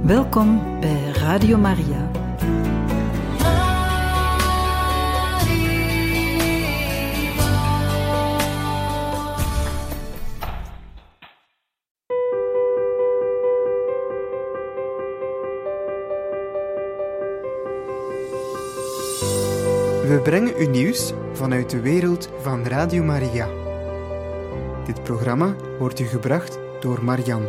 Welkom bij Radio Maria. We brengen u nieuws vanuit de wereld van Radio Maria. Dit programma wordt u gebracht door Mariam.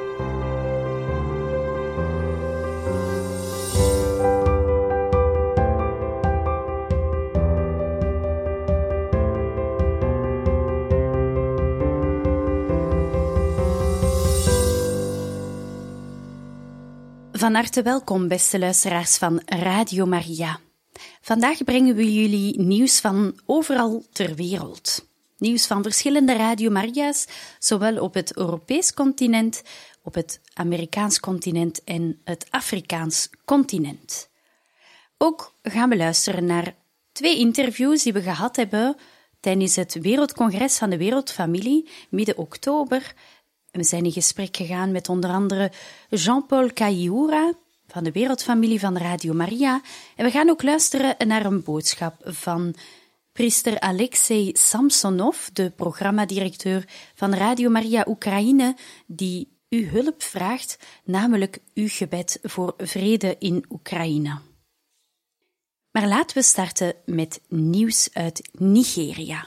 Van harte welkom, beste luisteraars van Radio Maria. Vandaag brengen we jullie nieuws van overal ter wereld. Nieuws van verschillende Radio Maria's, zowel op het Europees continent, op het Amerikaans continent en het Afrikaans continent. Ook gaan we luisteren naar 2 interviews die we gehad hebben tijdens het Wereldcongres van de Wereldfamilie, midden oktober. We zijn in gesprek gegaan met onder andere Jean-Paul Kaioura van de Wereldfamilie van Radio Maria. En we gaan ook luisteren naar een boodschap van priester Alexei Samsonov, de programmadirecteur van Radio Maria Oekraïne, die uw hulp vraagt, namelijk uw gebed voor vrede in Oekraïne. Maar laten we starten met nieuws uit Nigeria.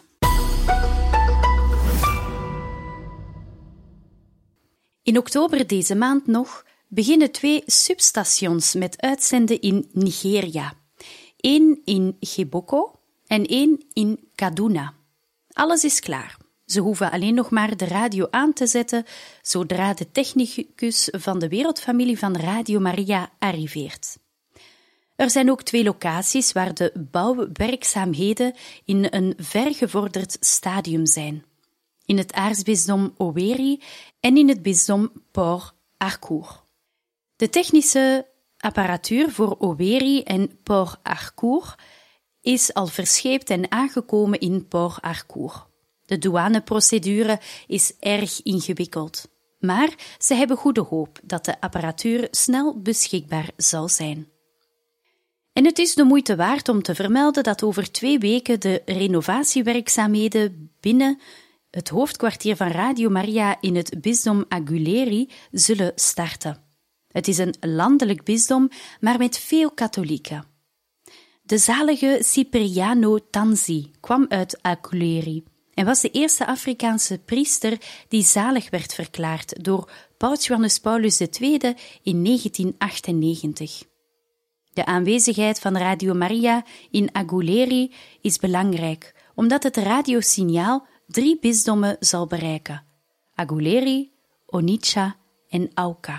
In oktober deze maand nog beginnen 2 substations met uitzenden in Nigeria. 1 in Geboko en 1 in Kaduna. Alles is klaar. Ze hoeven alleen nog maar de radio aan te zetten zodra de technicus van de Wereldfamilie van Radio Maria arriveert. Er zijn ook 2 locaties waar de bouwwerkzaamheden in een vergevorderd stadium zijn. In het aartsbisdom Owerri en in het bisdom Port Harcourt. De technische apparatuur voor Owerri en Port Harcourt is al verscheept en aangekomen in Port Harcourt. De douaneprocedure is erg ingewikkeld, maar ze hebben goede hoop dat de apparatuur snel beschikbaar zal zijn. En het is de moeite waard om te vermelden dat over 2 weken de renovatiewerkzaamheden binnen het hoofdkwartier van Radio Maria in het bisdom Aguleri zullen starten. Het is een landelijk bisdom, maar met veel katholieken. De zalige Cipriano Tanzi kwam uit Aguleri en was de eerste Afrikaanse priester die zalig werd verklaard door Paus Johannes Paulus II in 1998. De aanwezigheid van Radio Maria in Aguleri is belangrijk, omdat het radiosignaal 3 bisdommen zal bereiken: Aguleri, Onitsha en Auca.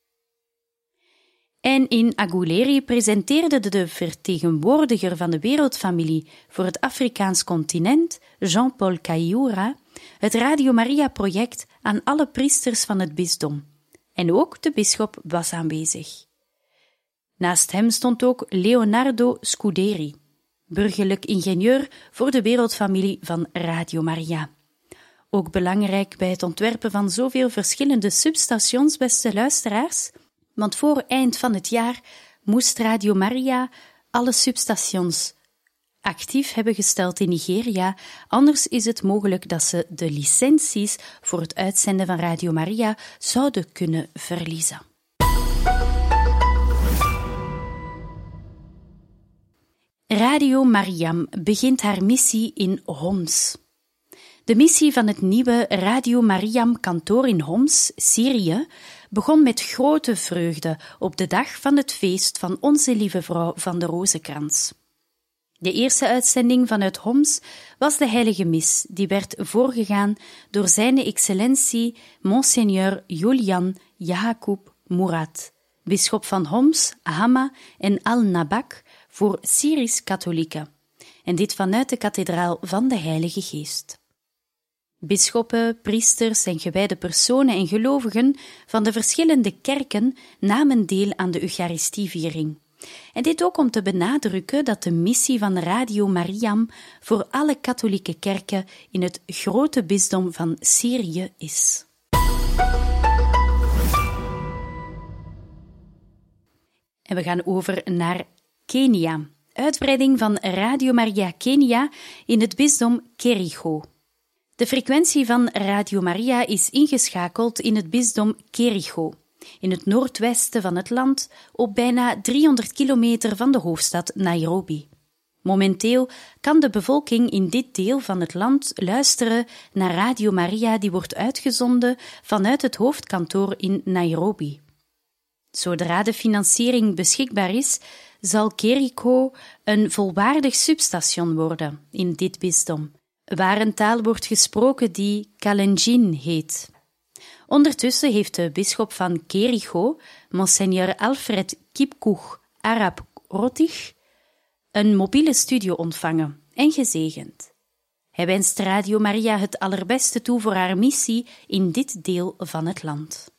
En in Aguleri presenteerde de vertegenwoordiger van de Wereldfamilie voor het Afrikaans continent, Jean-Paul Kaioura, het Radio Maria-project aan alle priesters van het bisdom. En ook de bisschop was aanwezig. Naast hem stond ook Leonardo Scuderi, burgerlijk ingenieur voor de Wereldfamilie van Radio Maria. Ook belangrijk bij het ontwerpen van zoveel verschillende substations, beste luisteraars, want voor eind van het jaar moest Radio Maria alle substations actief hebben gesteld in Nigeria, anders is het mogelijk dat ze de licenties voor het uitzenden van Radio Maria zouden kunnen verliezen. Radio Mariam begint haar missie in Homs. De missie van het nieuwe Radio Mariam-kantoor in Homs, Syrië, begon met grote vreugde op de dag van het feest van Onze Lieve Vrouw van de Rozenkrans. De eerste uitzending vanuit Homs was de heilige mis, die werd voorgegaan door zijn excellentie Monseigneur Julian Yacoub Murad, bisschop van Homs, Hama en Al-Nabak voor Syrisch-katholieken, en dit vanuit de kathedraal van de Heilige Geest. Bisschoppen, priesters en gewijde personen en gelovigen van de verschillende kerken namen deel aan de Eucharistieviering. En dit ook om te benadrukken dat de missie van Radio Mariam voor alle katholieke kerken in het grote bisdom van Syrië is. En we gaan over naar Kenia. Uitbreiding van Radio Maria Kenia in het bisdom Kericho. De frequentie van Radio Maria is ingeschakeld in het bisdom Kericho, in het noordwesten van het land, op bijna 300 kilometer van de hoofdstad Nairobi. Momenteel kan de bevolking in dit deel van het land luisteren naar Radio Maria die wordt uitgezonden vanuit het hoofdkantoor in Nairobi. Zodra de financiering beschikbaar is, zal Kericho een volwaardig substation worden in dit bisdom, waar een taal wordt gesproken die Kalenjin heet. Ondertussen heeft de bisschop van Kericho, Monseigneur Alfred Kipkoech Arab Rotich, een mobiele studio ontvangen en gezegend. Hij wenst Radio Maria het allerbeste toe voor haar missie in dit deel van het land.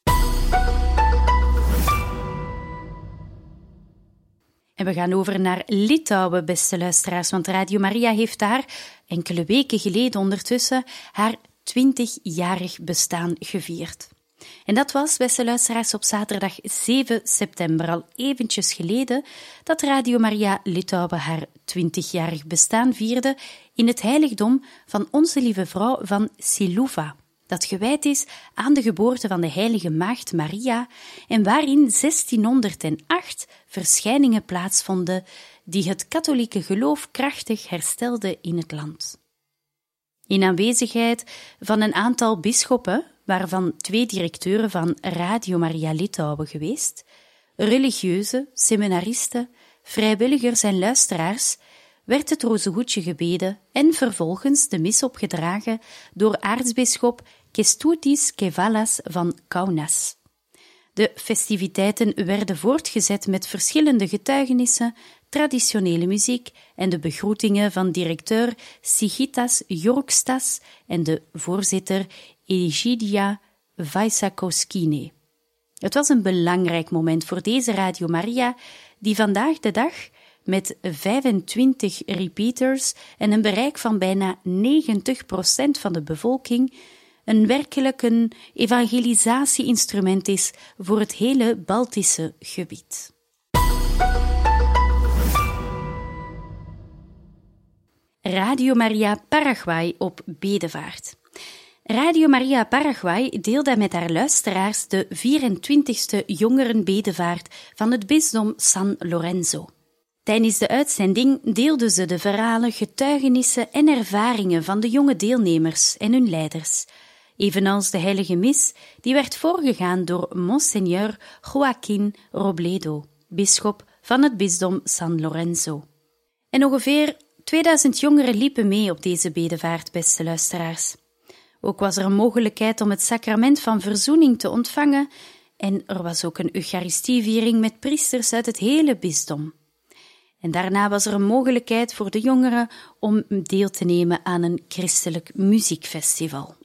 En we gaan over naar Litouwen, beste luisteraars, want Radio Maria heeft daar enkele weken geleden ondertussen haar 20-jarig bestaan gevierd. En dat was, beste luisteraars, op zaterdag 7 september, al eventjes geleden, dat Radio Maria Litouwen haar 20-jarig bestaan vierde in het heiligdom van Onze Lieve Vrouw van Siluva, dat gewijd is aan de geboorte van de heilige maagd Maria en waarin 1608 verschijningen plaatsvonden die het katholieke geloof krachtig herstelden in het land. In aanwezigheid van een aantal bisschoppen, waarvan 2 directeuren van Radio Maria Litouwen geweest, religieuzen, seminaristen, vrijwilligers en luisteraars, werd het rozenhoedje gebeden en vervolgens de mis opgedragen door aartsbisschop Kęstutis Kėvalas van Kaunas. De festiviteiten werden voortgezet met verschillende getuigenissen, traditionele muziek en de begroetingen van directeur Sigitas Jorkstas en de voorzitter Egidia Vaisakauskine. Het was een belangrijk moment voor deze Radio Maria, die vandaag de dag met 25 repeaters en een bereik van bijna 90% van de bevolking een werkelijk een evangelisatieinstrument is voor het hele Baltische gebied. Radio Maria Paraguay op bedevaart. Radio Maria Paraguay deelde met haar luisteraars de 24e jongerenbedevaart van het bisdom San Lorenzo. Tijdens de uitzending deelden ze de verhalen, getuigenissen en ervaringen van de jonge deelnemers en hun leiders, evenals de heilige mis die werd voorgegaan door Monseigneur Joaquín Robledo, bisschop van het bisdom San Lorenzo. En ongeveer 2000 jongeren liepen mee op deze bedevaart, beste luisteraars. Ook was er een mogelijkheid om het sacrament van verzoening te ontvangen en er was ook een eucharistieviering met priesters uit het hele bisdom. En daarna was er een mogelijkheid voor de jongeren om deel te nemen aan een christelijk muziekfestival.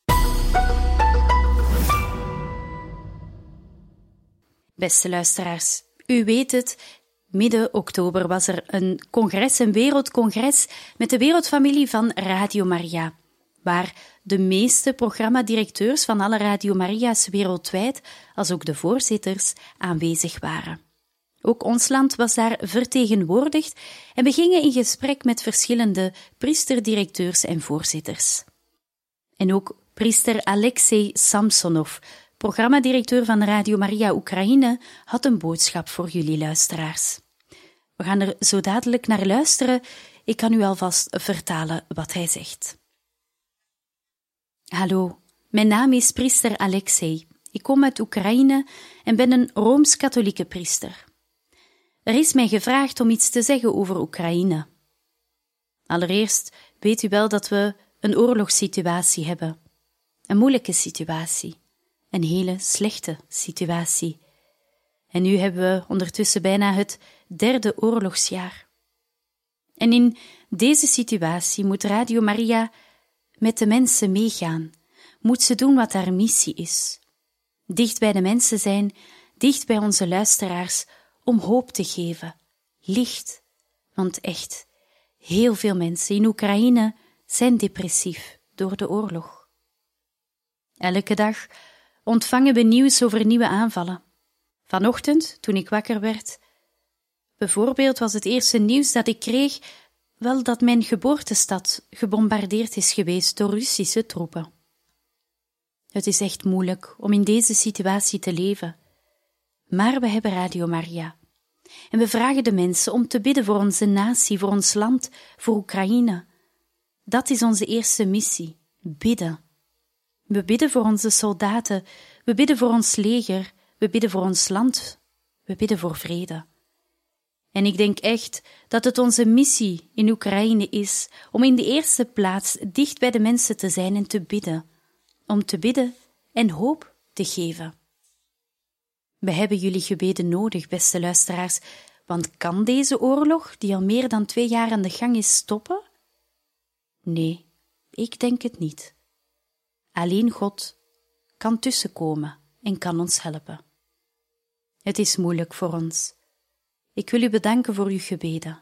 Beste luisteraars, u weet het, midden oktober was er een congres, een wereldcongres met de wereldfamilie van Radio Maria, waar de meeste programmadirecteurs van alle Radio Maria's wereldwijd, als ook de voorzitters, aanwezig waren. Ook ons land was daar vertegenwoordigd en we gingen in gesprek met verschillende priesterdirecteurs en voorzitters. En ook priester Alexei Samsonov, programmadirecteur van Radio Maria Oekraïne, had een boodschap voor jullie luisteraars. We gaan er zo dadelijk naar luisteren. Ik kan u alvast vertalen wat hij zegt. Hallo, mijn naam is priester Alexei. Ik kom uit Oekraïne en ben een Rooms-katholieke priester. Er is mij gevraagd om iets te zeggen over Oekraïne. Allereerst weet u wel dat we een oorlogssituatie hebben. Een moeilijke situatie. Een hele slechte situatie. En nu hebben we ondertussen bijna het 3e oorlogsjaar. En in deze situatie moet Radio Maria met de mensen meegaan, moet ze doen wat haar missie is. Dicht bij de mensen zijn, dicht bij onze luisteraars, om hoop te geven, licht. Want echt, heel veel mensen in Oekraïne zijn depressief door de oorlog. Elke dag ontvangen we nieuws over nieuwe aanvallen. Vanochtend, toen ik wakker werd, bijvoorbeeld was het eerste nieuws dat ik kreeg wel dat mijn geboortestad gebombardeerd is geweest door Russische troepen. Het is echt moeilijk om in deze situatie te leven. Maar we hebben Radio Maria. En we vragen de mensen om te bidden voor onze natie, voor ons land, voor Oekraïne. Dat is onze eerste missie, bidden. We bidden voor onze soldaten, we bidden voor ons leger, we bidden voor ons land, we bidden voor vrede. En ik denk echt dat het onze missie in Oekraïne is om in de eerste plaats dicht bij de mensen te zijn en te bidden. Om te bidden en hoop te geven. We hebben jullie gebeden nodig, beste luisteraars, want kan deze oorlog, die al meer dan 2 jaar aan de gang is, stoppen? Nee, ik denk het niet. Alleen God kan tussenkomen en kan ons helpen. Het is moeilijk voor ons. Ik wil u bedanken voor uw gebeden.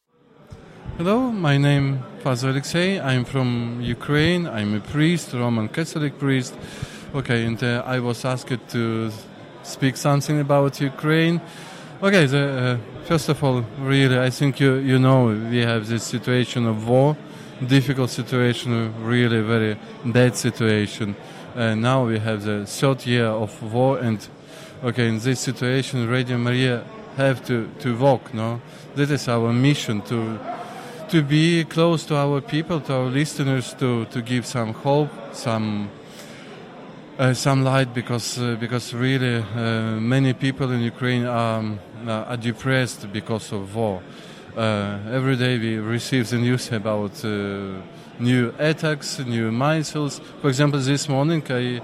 Hello, my name is Father Alexei. I'm from Ukraine. I'm a priest, Roman Catholic priest. Okay, and I was asked to speak something about Ukraine. Okay, first of all, really, I think you know we have this situation of war, difficult situation, really very bad situation. Now we have the 3rd year of war, and okay, in this situation, Radio Maria have to walk. No, that is our mission to be close to our people, to our listeners, to give some hope, some light, because really many people in Ukraine are depressed because of war. Every day we receive the news about new attacks, new missiles. For example, this morning I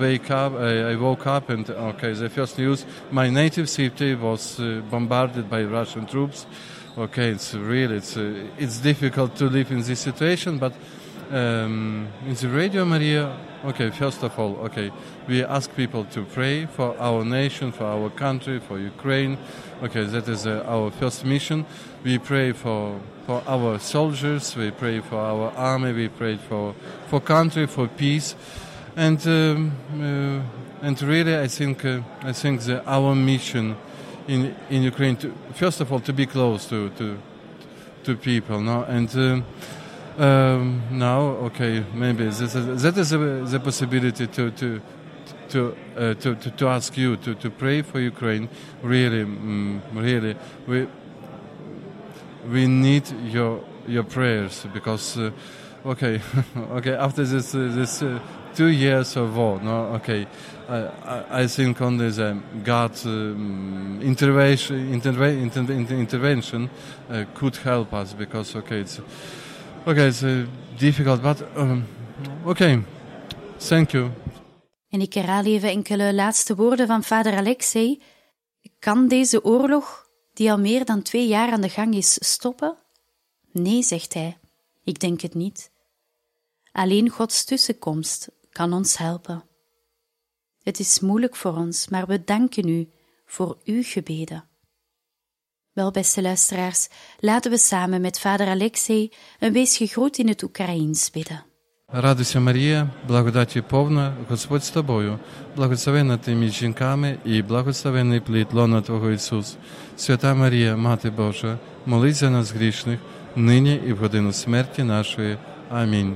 woke up and the first news: my native city was bombarded by Russian troops. Okay, it's difficult to live in this situation, but in the Radio Maria, first of all, we ask people to pray for our nation, for our country, for Ukraine. That is our first mission. We pray for our soldiers, we pray for our army, we pray for country, for peace, and really, I think that our mission in Ukraine, first of all, to be close to people, no, and now, maybe that is the possibility to ask you to pray for Ukraine. Really, we need your prayers, because after this 2 years of war, no, I think only the God's intervention could help us, because it's difficult, but thank you. En ik herhaal even enkele laatste woorden van vader Alexei. Kan deze oorlog, die al meer dan 2 jaar aan de gang is, stoppen? Nee, zegt hij. Ik denk het niet. Alleen Gods tussenkomst kan ons helpen. Het is moeilijk voor ons, maar we danken u voor uw gebeden. Wel, beste luisteraars, laten we samen met vader Alexei een wees gegroet in het Oekraïens bidden. Радуйся, Марія, благодаті повна, Господь з тобою, благословенна ти між жінками і благословенний плід лона Твого Ісус. Свята Марія, Мати Божа, молись за нас грішних, нині і в годину смерті нашої. Амінь.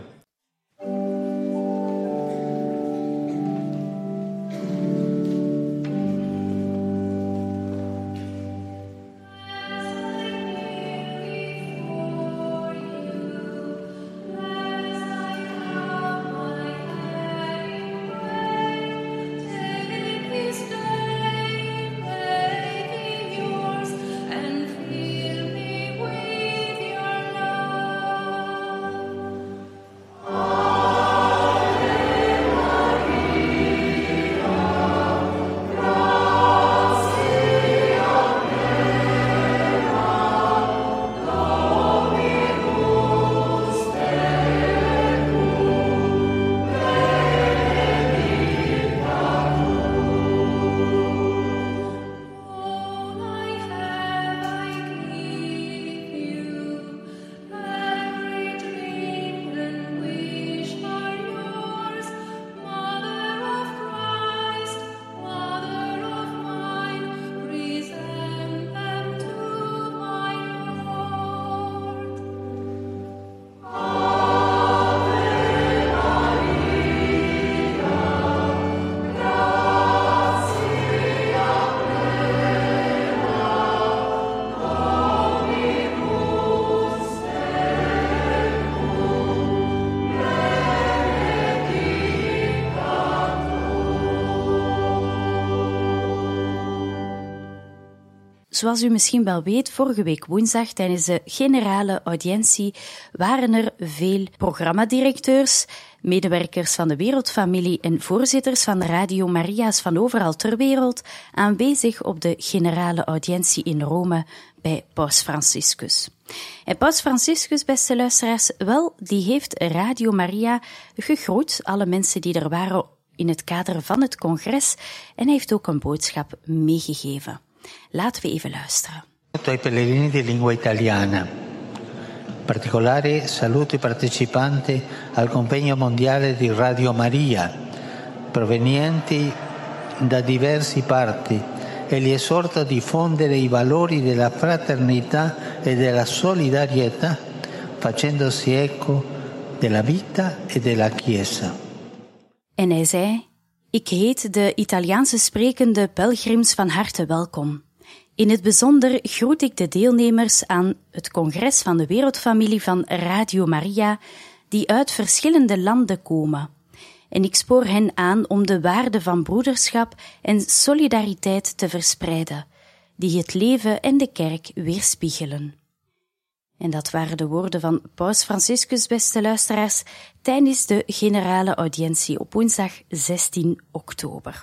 Zoals u misschien wel weet, vorige week woensdag tijdens de generale audiëntie waren er veel programmadirecteurs, medewerkers van de Wereldfamilie en voorzitters van Radio Maria's van overal ter wereld aanwezig op de generale audiëntie in Rome bij Paus Franciscus. En Paus Franciscus, beste luisteraars, wel, die heeft Radio Maria gegroet, alle mensen die er waren in het kader van het congres, en hij heeft ook een boodschap meegegeven. Laten we even luisteren. Ai pellegrini di lingua italiana. Particolare saluto i partecipanti al convegno mondiale di Radio Maria, provenienti da diverse parti, e li esorto a diffondere i valori della fraternità e della solidarietà, facendosi eco della vita e della Chiesa. En hij zei: ik heet de Italiaanse sprekende pelgrims van harte welkom. In het bijzonder groet ik de deelnemers aan het congres van de Wereldfamilie van Radio Maria, die uit verschillende landen komen. En ik spoor hen aan om de waarde van broederschap en solidariteit te verspreiden, die het leven en de kerk weerspiegelen. En dat waren de woorden van Paus Franciscus, beste luisteraars, tijdens de generale audiëntie op woensdag 16 oktober.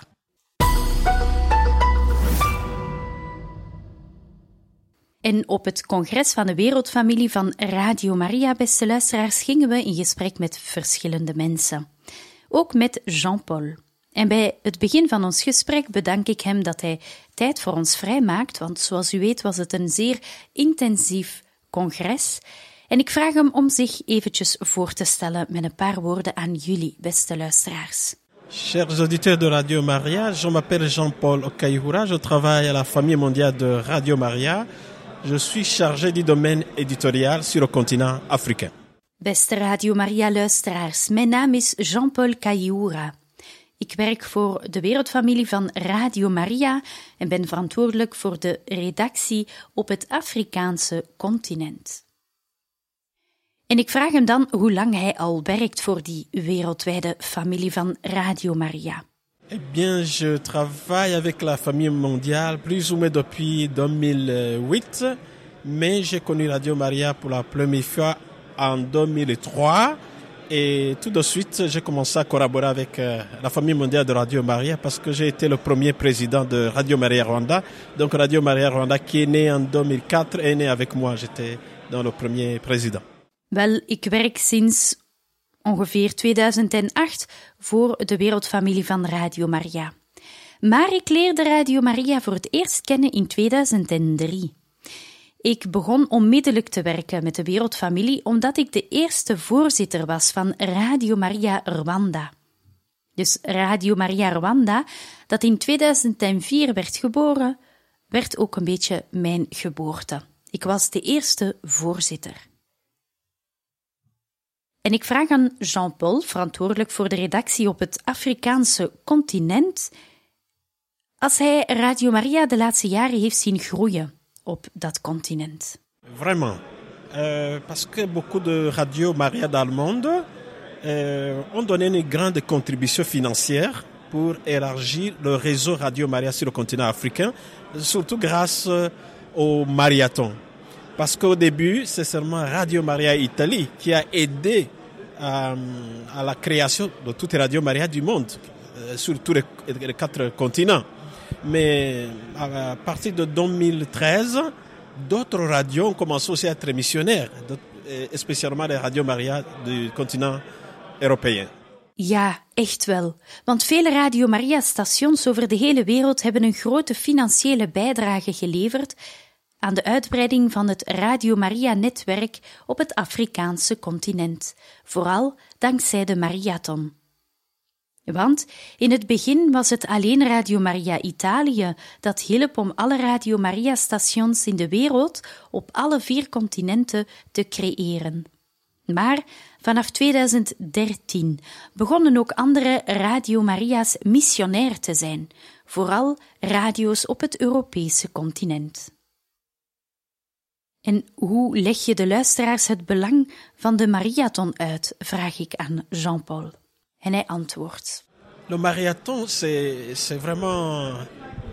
En op het congres van de Wereldfamilie van Radio Maria, beste luisteraars, gingen we in gesprek met verschillende mensen. Ook met Jean-Paul. En bij het begin van ons gesprek bedank ik hem dat hij tijd voor ons vrijmaakt, want zoals u weet was het een zeer intensief congres. En ik vraag hem om zich eventjes voor te stellen met een paar woorden aan jullie, beste luisteraars. Chers auditeurs de Radio Maria, je m'appelle Jean-Paul Okayihura, je travaille à la famille mondiale de Radio Maria. Je suis chargé du domaine éditorial sur le continent africain. Beste Radio Maria luisteraars, mijn naam is Jean-Paul Okayihura. Ik werk voor de Wereldfamilie van Radio Maria en ben verantwoordelijk voor de redactie op het Afrikaanse continent. En ik vraag hem dan hoe lang hij al werkt voor die wereldwijde familie van Radio Maria. Eh bien, je travaille avec la famille mondiale plus ou moins depuis 2008, mais j'ai connu Radio Maria pour la première fois en 2003. Et tout de suite, j'ai commencé à collaborer avec la famille mondiale de Radio Maria parce que j'ai été le premier président de Radio Maria Rwanda. Donc Radio Maria Rwanda, qui est né en 2004, est né avec moi. J'étais dans le premier président. Wel, ik werk sinds ongeveer 2008 voor de Wereldfamilie van Radio Maria. Maar ik leerde Radio Maria voor het eerst kennen in 2003. Ik begon onmiddellijk te werken met de Wereldfamilie omdat ik de eerste voorzitter was van Radio Maria Rwanda. Dus Radio Maria Rwanda, dat in 2004 werd geboren, werd ook een beetje mijn geboorte. Ik was de eerste voorzitter. En ik vraag aan Jean-Paul, verantwoordelijk voor de redactie op het Afrikaanse continent, als hij Radio Maria de laatste jaren heeft zien groeien op dat continent. Vraiment. Parce que beaucoup de Radio Maria dans le monde ont donné une grande contribution financière pour élargir le réseau Radio Maria sur le continent africain, surtout grâce au marathon. Parce qu'au début, c'est seulement Radio Maria Italie qui a aidé à la création de toutes les Radio Maria du monde, sur tous les 4 continents. Mais à partir de 2013, d'autres radios ont commencé aussi à être missionnaires, spécialement les Radio Maria du continent européen. Ja, echt wel. Want vele Radio Maria-stations over de hele wereld hebben een grote financiële bijdrage geleverd aan de uitbreiding van het Radio Maria-netwerk op het Afrikaanse continent, vooral dankzij de Mariathon. Want in het begin was het alleen Radio Maria Italië dat hielp om alle Radio Maria-stations in de wereld op alle 4 continenten te creëren. Maar vanaf 2013 begonnen ook andere Radio Maria's missionair te zijn, vooral radio's op het Europese continent. En hoe leg je de luisteraars het belang van de Mariathon uit, vraag ik aan Jean-Paul. En hij antwoordt. Le marathon, c'est vraiment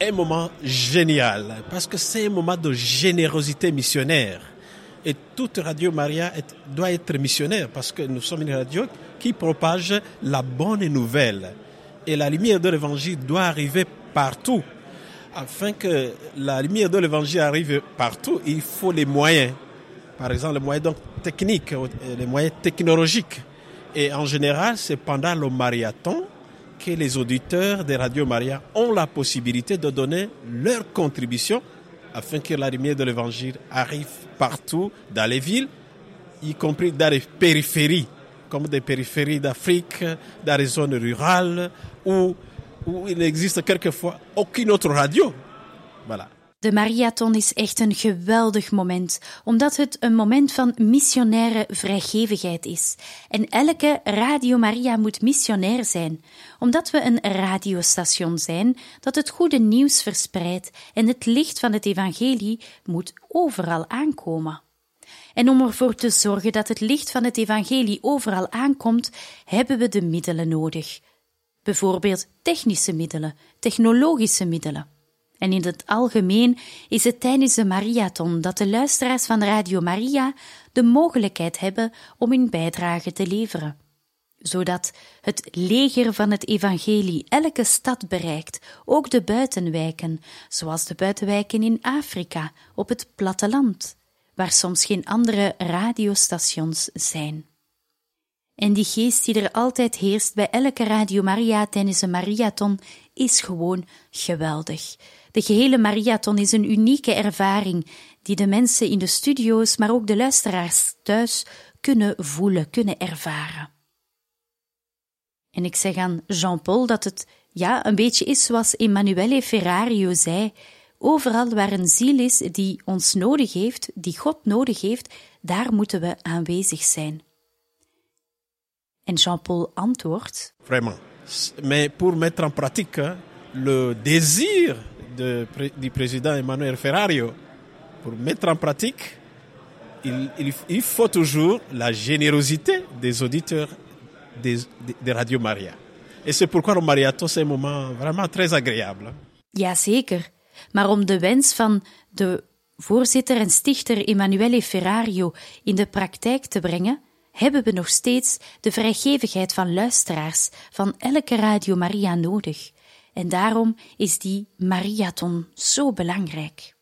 un moment génial, parce que c'est un moment de générosité missionnaire. Et toute Radio Maria doit être missionnaire, parce que nous sommes une radio qui propage la bonne nouvelle. Et la lumière de l'Évangile doit arriver partout. Afin que la lumière de l'Évangile arrive partout, il faut les moyens. Par exemple, les moyens donc techniques, les moyens technologiques. Et en général, c'est pendant le marathon que les auditeurs de Radio Maria ont la possibilité de donner leur contribution afin que la lumière de l'Évangile arrive partout dans les villes, y compris dans les périphéries, comme des périphéries d'Afrique, dans les zones rurales, où il n'existe quelquefois aucune autre radio. Voilà. De Mariathon is echt een geweldig moment, omdat het een moment van missionaire vrijgevigheid is. En elke Radio Maria moet missionair zijn, omdat we een radiostation zijn dat het goede nieuws verspreidt en het licht van het evangelie moet overal aankomen. En om ervoor te zorgen dat het licht van het evangelie overal aankomt, hebben we de middelen nodig. Bijvoorbeeld technische middelen, technologische middelen. En in het algemeen is het tijdens de Mariathon dat de luisteraars van Radio Maria de mogelijkheid hebben om hun bijdrage te leveren, zodat het leger van het evangelie elke stad bereikt, ook de buitenwijken, zoals de buitenwijken in Afrika, op het platteland, waar soms geen andere radiostations zijn. En die geest die er altijd heerst bij elke Radio Maria tijdens een Mariathon is gewoon geweldig. De gehele Mariathon is een unieke ervaring die de mensen in de studio's, maar ook de luisteraars thuis kunnen voelen, kunnen ervaren. En ik zeg aan Jean-Paul dat het een beetje is zoals Emanuele Ferrario zei: overal waar een ziel is die ons nodig heeft, die God nodig heeft, daar moeten we aanwezig zijn. En Jean-Paul antwoordt: Vraiment. Mais pour mettre en pratique le désir du président Emanuele Ferrario, pour mettre en pratique, il faut toujours la générosité des auditeurs de Radio Maria. Et c'est pourquoi le marathon, c'est un moment vraiment très agréable. Jazeker, maar om de wens van de voorzitter en stichter Emanuele Ferrario in de praktijk te brengen, hebben we nog steeds de vrijgevigheid van luisteraars van elke Radio Maria nodig. En daarom is die Mariathon zo belangrijk.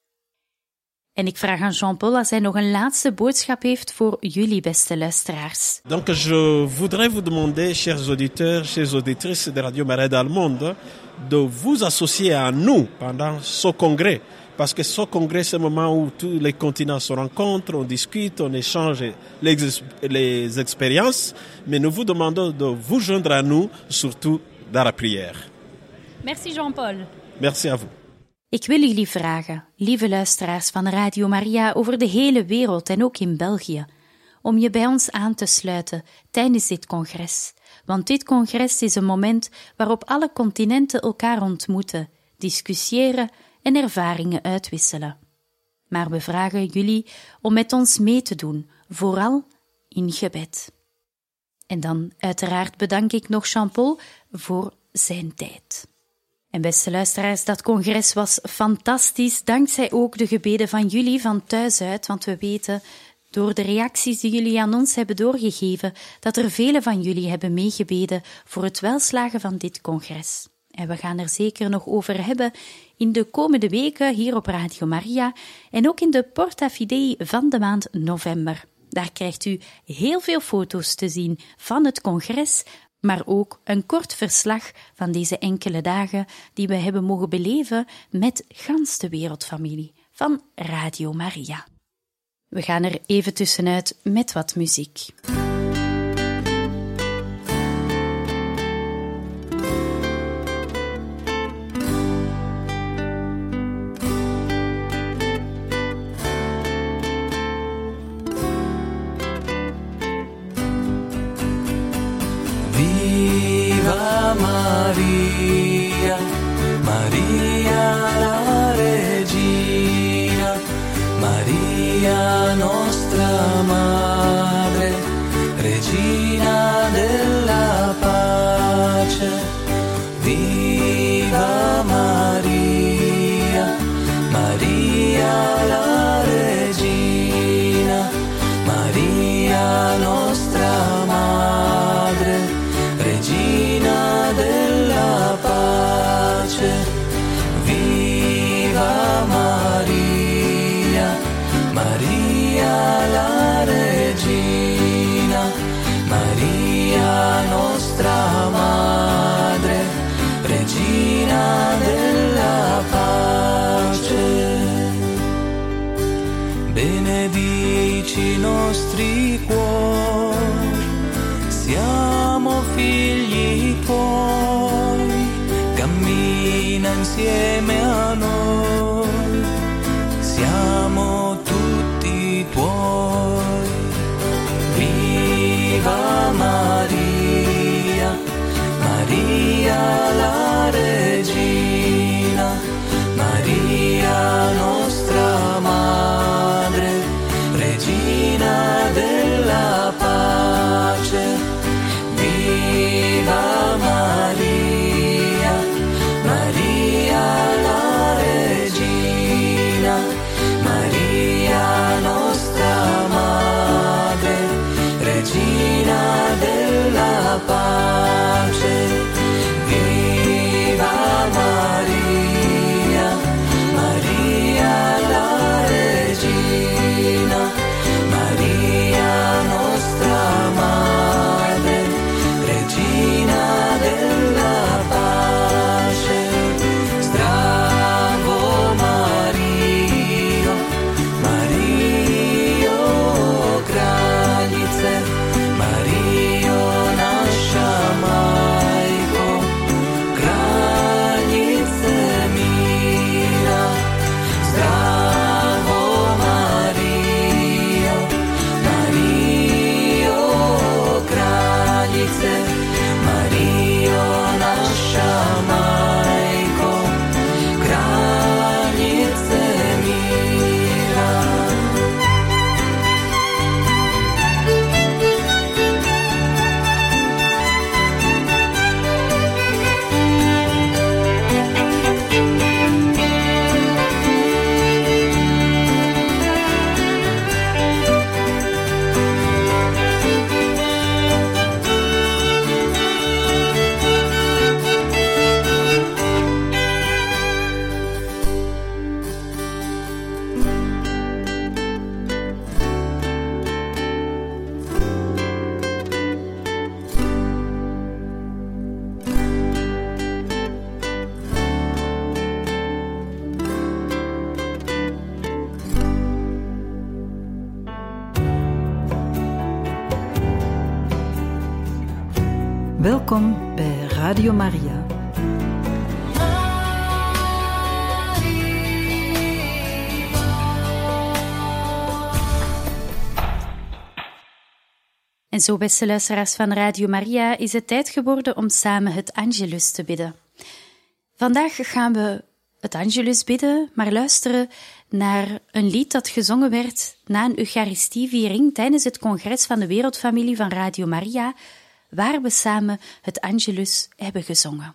En ik vraag aan Jean-Paul als hij nog een laatste boodschap heeft voor jullie, beste luisteraars. Donc je voudrais vous demander, chers auditeurs, chères auditrices de Radio Maria dans le monde, de vous associer à nous pendant ce congrès. Parce que ce congrès, c'est un moment où tous les continents se rencontrent, on discute, on échange les expériences. Mais nous vous demandons de vous joindre à nous, surtout dans la prière. Merci Jean-Paul. Merci à vous. Ik wil jullie vragen, lieve luisteraars van Radio Maria over de hele wereld en ook in België, om je bij ons aan te sluiten tijdens dit congres. Want dit congres is een moment waarop alle continenten elkaar ontmoeten, discussiëren en ervaringen uitwisselen. Maar we vragen jullie om met ons mee te doen, vooral in gebed. En dan uiteraard bedank ik nog Jean-Paul voor zijn tijd. En beste luisteraars, dat congres was fantastisch, dankzij ook de gebeden van jullie van thuis uit, want we weten door de reacties die jullie aan ons hebben doorgegeven, dat er velen van jullie hebben meegebeden voor het welslagen van dit congres. En we gaan er zeker nog over hebben in de komende weken hier op Radio Maria en ook in de Porta Fidei van de maand november. Daar krijgt u heel veel foto's te zien van het congres, maar ook een kort verslag van deze enkele dagen die we hebben mogen beleven met gans de wereldfamilie van Radio Maria. We gaan er even tussenuit met wat muziek. Viva Maria, Maria la regina, Maria nostra madre, regina della pace. Viva Maria. cammina insieme a noi, siamo tutti tuoi. Viva Maria, Maria la regina, Maria nostra madre, regina della pace. Viva Maria, Maria la regina, Maria nostra madre, regina della pace. Viva Maria, Maria la regina, Maria nostra madre, regina della pace. Zdravo Mario, Mario kraljice, Mario naša majko, kraljice mira. Zdravo Mario, Mario kraljice, Mario naša majko, kraljice mira. Welkom bij Radio Maria. En zo, beste luisteraars van Radio Maria, is het tijd geworden om samen het Angelus te bidden. Vandaag gaan we het Angelus bidden, maar luisteren naar een lied dat gezongen werd na een Eucharistieviering tijdens het congres van de Wereldfamilie van Radio Maria, waar we samen het Angelus hebben gezongen.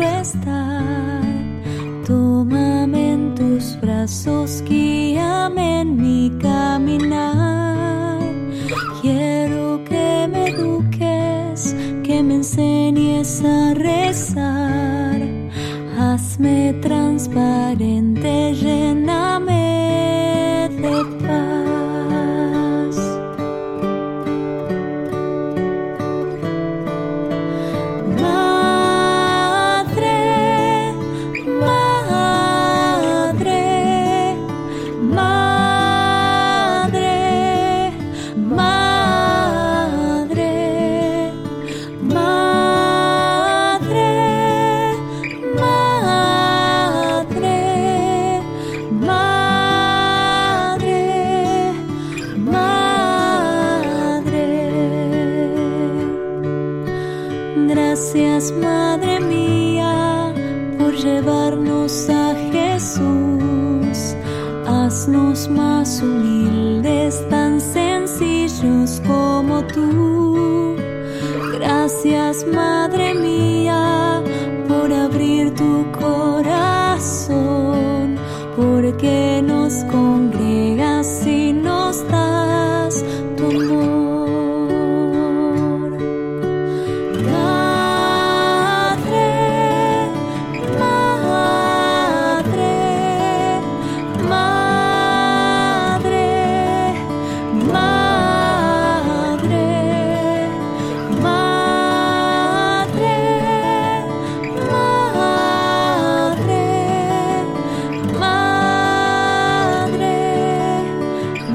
quiero estar. Tómame en tus brazos, guíame en mi caminar. Quiero que me eduques, que me enseñes a rezar. Hazme transparente, lléname de paz. Madre, madre, madre, madre, madre, madre, madre, madre. Gracias, Madre mía, por llevarnos a Jesús. Haznos más humildes, tan sencillos como tú. Gracias, Madre mía, por abrir tu corazón, porque nos congregas y nos das tu amor. Madre, madre, madre, madre, madre, madre,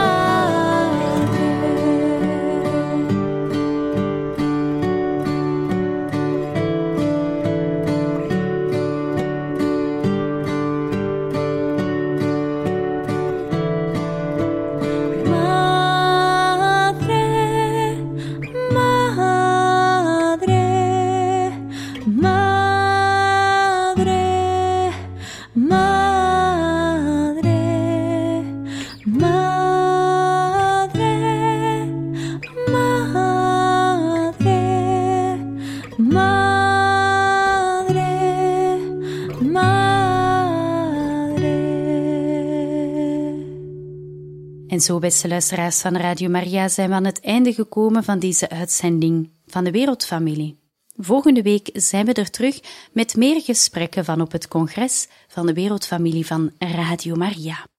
En zo, beste luisteraars van Radio Maria, zijn we aan het einde gekomen van deze uitzending van de Wereldfamilie. Volgende week zijn we er terug met meer gesprekken van op het congres van de Wereldfamilie van Radio Maria.